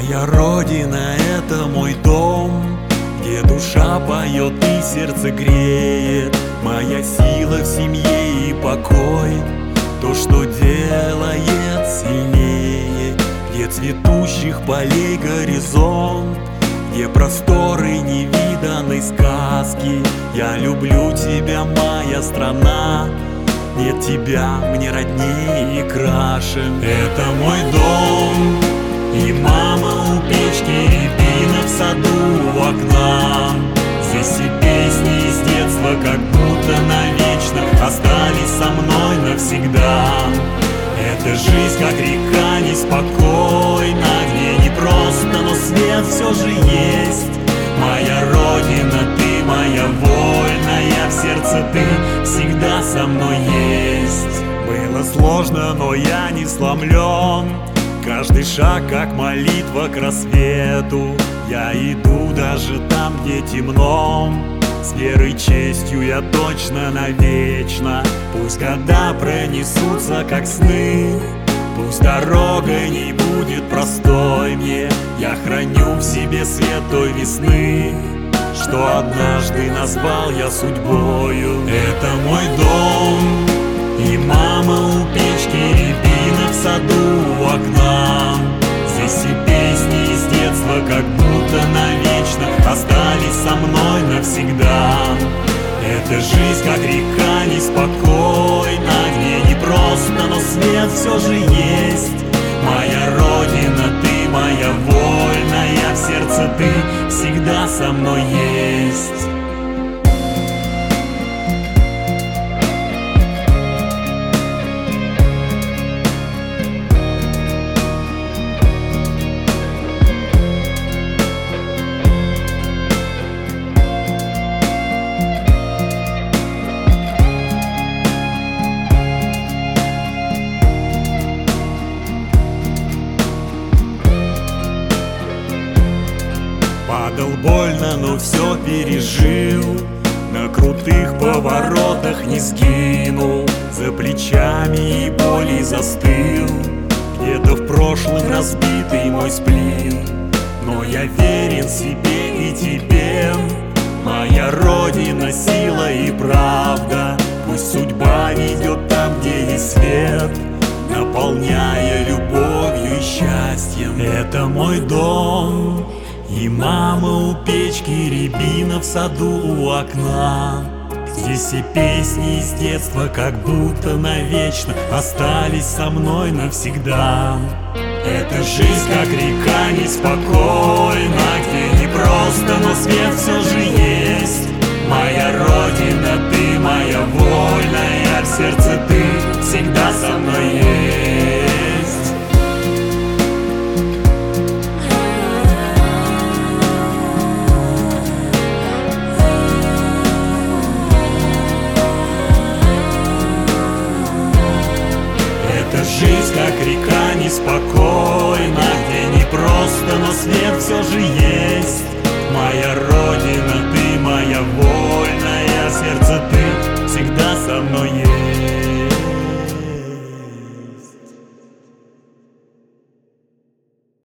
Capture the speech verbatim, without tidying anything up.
Моя родина — это мой дом, где душа поет и сердце греет. Моя сила в семье и покой, то, что делает сильнее. Где цветущих полей горизонт, где просторы невиданной сказки. Я люблю тебя, моя страна, нет тебя мне роднее и краше. Это мой дом, и мама у печки, рябина в саду у окна. Здесь и песни из детства, как будто навечно, остались со мной навсегда. Эта жизнь, как река, неспокойна, где не просто, но свет все же есть. Моя родина, ты моя вольная, в сердце ты всегда со мной есть. Было сложно, но я не сломлен, каждый шаг как молитва к рассвету. Я иду даже там, где темно, с верой, честью я точно навечно. Пусть года пронесутся, как сны, пусть дорога не будет простой мне. Я храню в себе свет той весны, что однажды назвал я судьбою. Это мой дом, и мама у печки, рябина в саду у окна. Здесь и песни из детства, как будто навечно, остались со мной навсегда. Эта жизнь, как река, неспокойна, где не просто, но свет все же есть. Моя родина, ты моя вольная, в сердце ты всегда со мной есть. Падал больно, но все пережил, на крутых поворотах не сгинул, за плечами и болью застыл, где-то в прошлом разбитый мой сплин. Но я верен себе и тебе, моя родина, сила и правда. Пусть судьба ведет там, где есть свет, наполняя любовью и счастьем. Это мой дом, и мама у печки, рябина в саду у окна. Здесь и песни из детства, как будто навечно, остались со мной навсегда. Эта жизнь, как река, неспокойна, где не просто, но свет все же есть. Моя родина, ты моя вольная, в сердце ты всегда со мной есть.